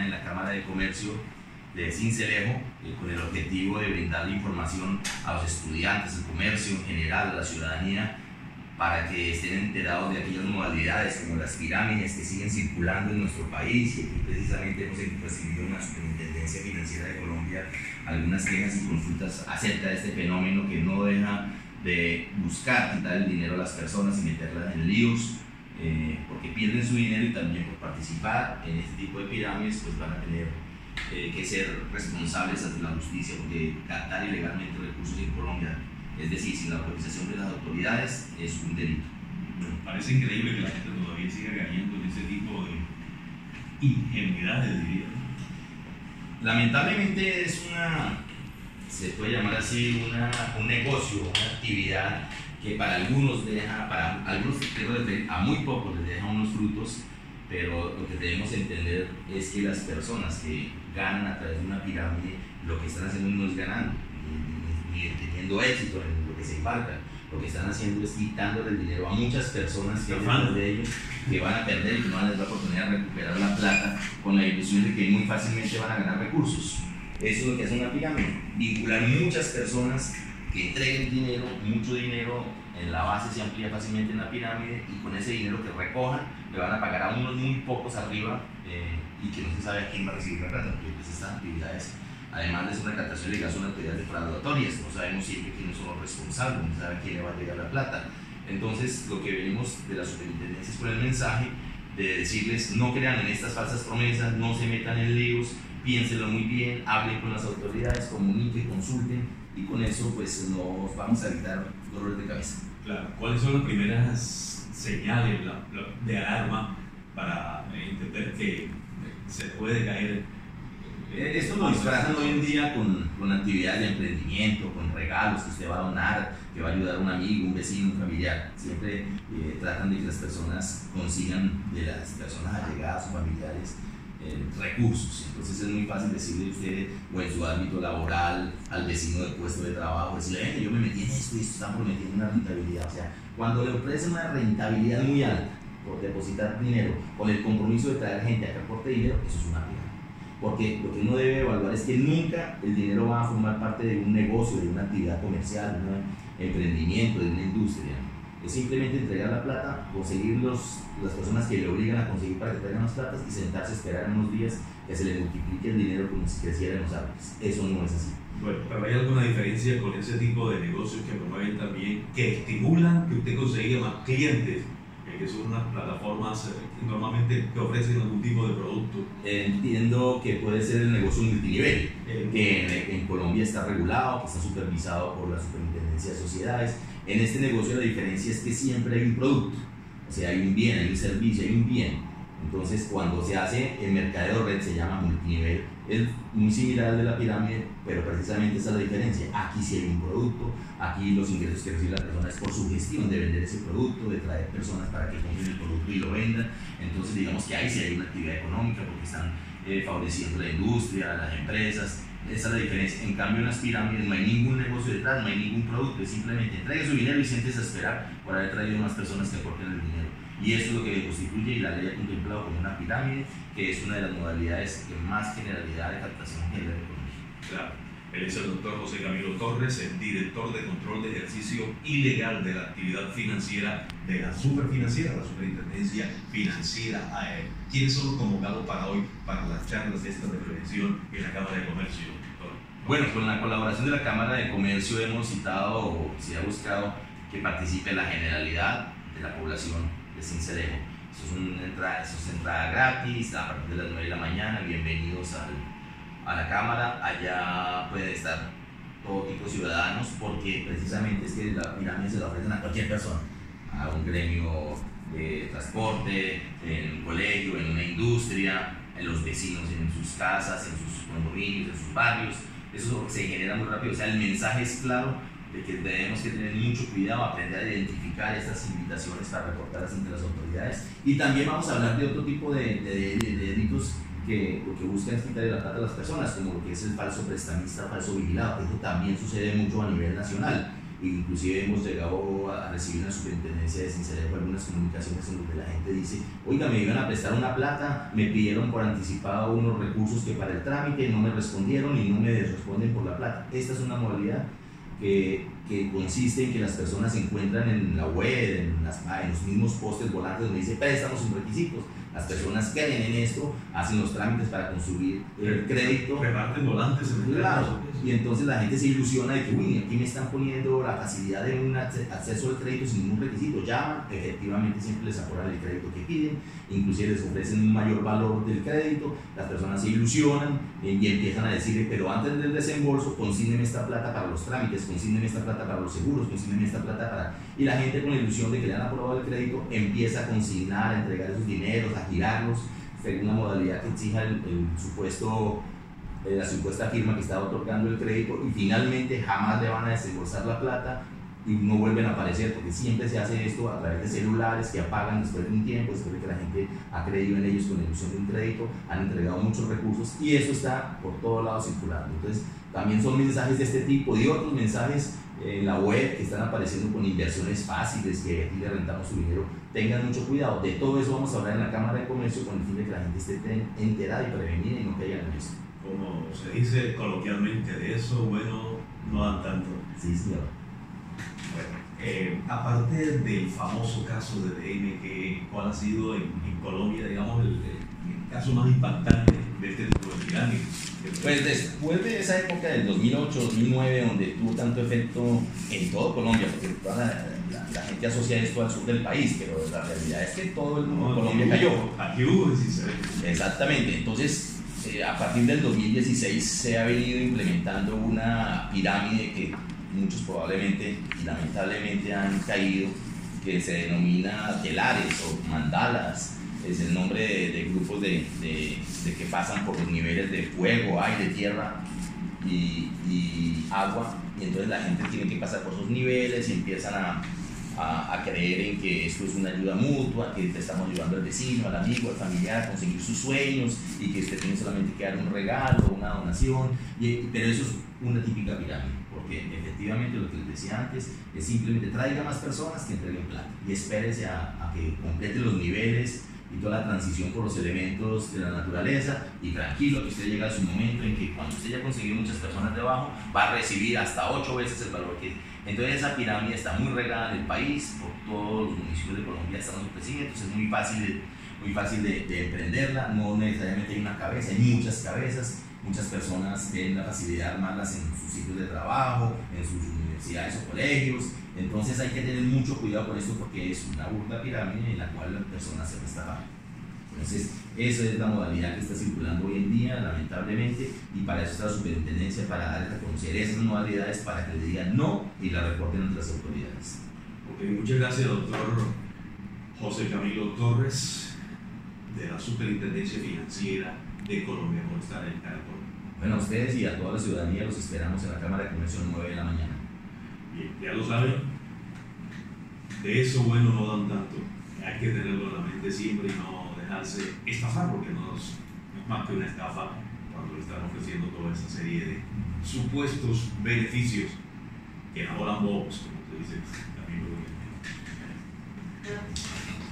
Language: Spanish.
mañana en la Cámara de Comercio de Sincelejo, con el objetivo de brindar información a los estudiantes, al comercio en general, a la ciudadanía, para que estén enterados de aquellas modalidades como las pirámides que siguen circulando en nuestro país. Y aquí precisamente hemos recibido en la Superintendencia Financiera de Colombia algunas quejas y consultas acerca de este fenómeno que no deja de buscar quitar el dinero a las personas y meterlas en líos, porque pierden su dinero, y también por participar en este tipo de pirámides pues van a tener que ser responsables ante la justicia, porque captar ilegalmente recursos en Colombia, es decir, sin la autorización de las autoridades, es un delito. Bueno, parece increíble que la gente todavía siga cayendo en ese tipo de ingenuidades, diría. Lamentablemente es se puede llamar así, un negocio, una actividad que para algunos deja, para algunos a muy pocos les deja unos frutos, pero lo que debemos entender es que las personas que ganan a través de una pirámide, lo que están haciendo no es ganando, ni teniendo éxito en lo que se embarcan. Lo que están haciendo es quitándole el dinero a muchas personas que hay de ellos, que van a perder y que no van a tener la oportunidad de recuperar la plata, con la ilusión de que muy fácilmente van a ganar recursos. Eso es lo que hace una pirámide, vincular muchas personas que entreguen dinero, mucho dinero en la base se amplía fácilmente en la pirámide, y con ese dinero que recojan le van a pagar a unos muy pocos arriba, y que no se sabe a quién va a recibir la plata, porque pues estas actividades, además de ser una captación legal, son actividades defraudatorias, no sabemos siempre quiénes son los responsables, no sabe a quién le va a llegar la plata. Entonces lo que venimos de la superintendencia es con el mensaje de decirles: no crean en estas falsas promesas, no se metan en líos, piénsenlo muy bien, hablen con las autoridades, comuniquen, consulten, y con eso pues nos vamos a evitar dolores de cabeza. Claro. ¿Cuáles son las primeras señales de alarma para entender que se puede caer? Esto lo disfrazan hoy en día con actividades de emprendimiento, con regalos que usted va a donar, que va a ayudar a un amigo, un vecino, un familiar. Siempre tratan de que las personas consigan de las personas allegadas o familiares recursos. Entonces es muy fácil decirle a usted, o en su ámbito laboral, al vecino del puesto de trabajo, decirle: yo me metí en esto y esto están prometiendo una rentabilidad. O sea, cuando le ofrecen una rentabilidad muy alta por depositar dinero, con el compromiso de traer gente a que aporte dinero, eso es una pirámide. Porque lo que uno debe evaluar es que nunca el dinero va a formar parte de un negocio, de una actividad comercial, de un emprendimiento, de una industria. Es simplemente entregar la plata, conseguir las personas que le obligan a conseguir para que traigan las platas, y sentarse a esperar unos días que se le multiplique el dinero como si creciera en los árboles. Eso no es así. Bueno, pero hay alguna diferencia con ese tipo de negocios que promueven también, que estimulan que usted consiga más clientes, que son unas plataformas normalmente que ofrecen algún tipo de producto. Entiendo que puede ser el negocio multinivel, que en Colombia está regulado, que está supervisado por la Superintendencia de Sociedades. En este negocio la diferencia es que siempre hay un producto, o sea, hay un bien, hay un servicio, hay un bien. Entonces, cuando se hace el mercadeo red, se llama multinivel. Es muy similar al de la pirámide, pero precisamente esa es la diferencia. Aquí sí hay un producto, aquí los ingresos que recibe la persona es por su gestión de vender ese producto, de traer personas para que compren el producto y lo vendan. Entonces digamos que ahí sí hay una actividad económica, porque están favoreciendo la industria, las empresas. Esa es la diferencia. En cambio, en las pirámides no hay ningún negocio detrás, no hay ningún producto, es simplemente entregue su dinero y siéntese a esperar por haber traído unas personas que aporten el dinero. Y eso es lo que constituye, y la ley ha contemplado como una pirámide, que es una de las modalidades que más generalidad de captación genera en Colombia. Claro. Él es el doctor José Camilo Torres, el director de control de ejercicio ilegal de la actividad financiera de la Superfinanciera, la Superintendencia Financiera. ¿Quiénes son los convocados para hoy, para las charlas de esta prevención en la Cámara de Comercio, doctor? Bueno, con la colaboración de la Cámara de Comercio hemos citado, o se ha buscado que participe la generalidad de la población de Sincelejo. Eso es entrada gratis a partir de las 9 de la mañana. Bienvenidos a la Cámara. Allá pueden estar todo tipo de ciudadanos, porque precisamente es que la pirámide se la ofrecen a cualquier persona, a un gremio de transporte, en un colegio, en una industria, en los vecinos, en sus casas, en sus condominios, en sus barrios. Eso se genera muy rápido. O sea, el mensaje es claro de que tenemos que tener mucho cuidado, aprender a identificar estas invitaciones para reportarlas ante las autoridades. Y también vamos a hablar de otro tipo de delitos que lo que buscan es quitarle la plata a las personas, como lo que es el falso prestamista, falso vigilado. Esto también sucede mucho a nivel nacional, inclusive hemos llegado a recibir una superintendencia de Sincelejo algunas comunicaciones en donde la gente dice, oiga, me iban a prestar una plata, me pidieron por anticipado unos recursos que para el trámite no me respondieron y no me responden por la plata. Esta es una modalidad que consiste en que las personas se encuentran en la web, en los mismos postes volantes donde dice préstamos sin requisitos. Las personas creen en esto, hacen los trámites para construir el crédito. Reparten volantes en el claro, y entonces la gente se ilusiona de que, uy, aquí me están poniendo la facilidad de un acceso al crédito sin ningún requisito. Llaman, efectivamente siempre les aprueban el crédito que piden, inclusive les ofrecen un mayor valor del crédito, las personas se ilusionan y empiezan a decir, pero antes del desembolso, consígneme esta plata para los trámites, consígneme esta plata para los seguros, consígneme esta plata para... Y la gente con la ilusión de que le han aprobado el crédito empieza a consignar, a entregar esos dineros, a girarlos, según la modalidad que exija la supuesta firma que está otorgando el crédito, y finalmente jamás le van a desembolsar la plata y no vuelven a aparecer, porque siempre se hace esto a través de celulares que apagan después de un tiempo, después de que la gente ha creído en ellos con la ilusión de un crédito, han entregado muchos recursos y eso está por todos lados circulando. Entonces también son mensajes de este tipo y otros mensajes en la web que están apareciendo con inversiones fáciles, que aquí le rentamos su dinero. Tengan mucho cuidado. De todo eso vamos a hablar en la Cámara de Comercio con el fin de que la gente esté enterada y prevenida y no caiga en eso. Como se dice coloquialmente, de eso, bueno, no dan tanto. Sí, señor. Bueno, aparte del famoso caso de DM, ¿cuál ha sido en Colombia, digamos, el caso más impactante de este tipo de pirámide? Pues después de esa época del 2008-2009, donde tuvo tanto efecto en todo Colombia, porque toda la gente asocia esto al sur del país, pero la realidad es que todo el mundo de Colombia cayó. Aquí hubo 16. Exactamente, entonces a partir del 2016 se ha venido implementando una pirámide que muchos probablemente y lamentablemente han caído, que se denomina telares o mandalas. Es el nombre de grupos de que pasan por los niveles de fuego, aire, tierra y agua, y entonces la gente tiene que pasar por esos niveles y empiezan a creer en que esto es una ayuda mutua, que te estamos ayudando al vecino, al amigo, al familiar a conseguir sus sueños y que usted tiene solamente que dar un regalo, una donación, pero eso es una típica pirámide, porque efectivamente lo que les decía antes es simplemente traiga más personas que entreguen plata y espérese a que complete los niveles y toda la transición por los elementos de la naturaleza, y tranquilo que usted llega a su momento en que cuando usted ya consiguió muchas personas debajo va a recibir hasta 8 veces el valor que... Entonces esa pirámide está muy regada en el país, por todos los municipios de Colombia están ofreciendo, entonces es muy fácil de emprenderla, no necesariamente hay una cabeza, hay muchas cabezas, muchas personas tienen la facilidad de armarlas en sus sitios de trabajo, en sus universidades o colegios. Entonces hay que tener mucho cuidado con esto porque es una burda pirámide en la cual las personas se estafan. Entonces esa es la modalidad que está circulando hoy en día, lamentablemente, y para eso está la superintendencia, para dar a conocer esas modalidades para que le digan no y la reporten ante las autoridades. Ok, muchas gracias, doctor José Camilo Torres, de la Superintendencia Financiera de Colombia, por estar en Caracol. Bueno, a ustedes y a toda la ciudadanía los esperamos en la Cámara de Comercio a las 9 de la mañana. Bien, ya lo saben, de eso bueno no dan tanto, hay que tenerlo en la mente siempre y no dejarse estafar, porque no es más que una estafa cuando le están ofreciendo toda esa serie de supuestos beneficios que enamoran bobos, como te dice Camilo.